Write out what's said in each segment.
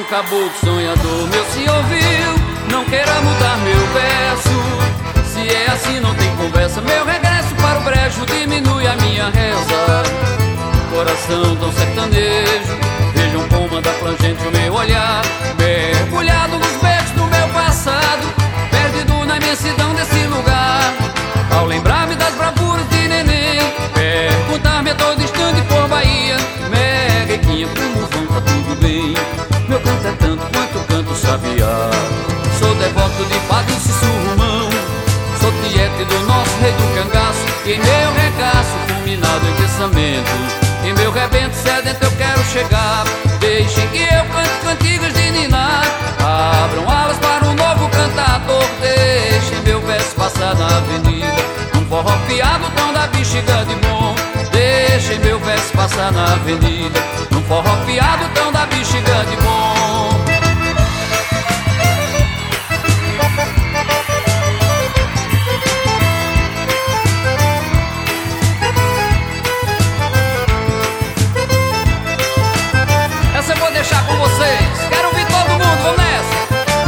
caboclo sonhador, meu se ouviu, não queira mudar meu verso. Se é assim não tem conversa, meu regresso para o brejo diminui a minha reza. Coração tão sertanejo, vejam como anda plangente o meu olhar, mergulhado nos becos do meu passado, perdido na imensidão desse lugar. Ao lembrar-me das bravuras de neném, perguntar-me a todo instante por Bahia, Meguequinha, como vão, tá tudo bem? Meu canto é tanto quanto canto sabiá. Sou devoto de Padre Cícero, sou tiete do nosso rei do cangaço, e em meu regaço fulminado em pensamento, em meu rebento sedento eu quero chegar. Deixem que eu cante cantigas de ninar, abram alas para um novo cantador. Deixem meu verso passar na avenida, um forró piado, tom da bexiga de bom. Deixem meu verso passar na avenida, um forró piado, tom da bexiga de bom. Essa eu vou deixar com vocês. Quero ouvir todo mundo, vamos nessa.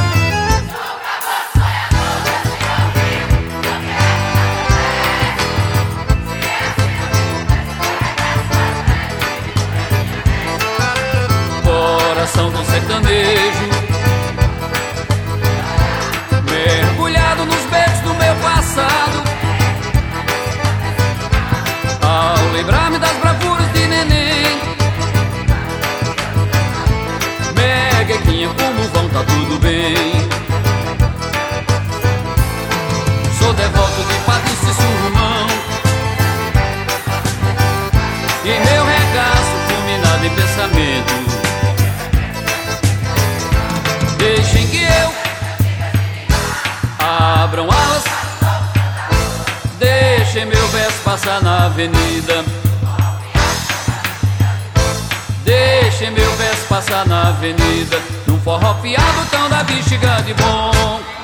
Coração tão sertanejo, mergulhado nos becos do meu passado, ao lembrar-me das bravuras de neném, Meguequinha, como vão, tá tudo bem? Sou devoto de Padre Cícero, e em meu regaço fulminado em pensamento, deixem que eu abram alas, deixem meu verso passar na avenida, deixem meu verso passar na avenida, num forró fiado, tão da bexiga de bom.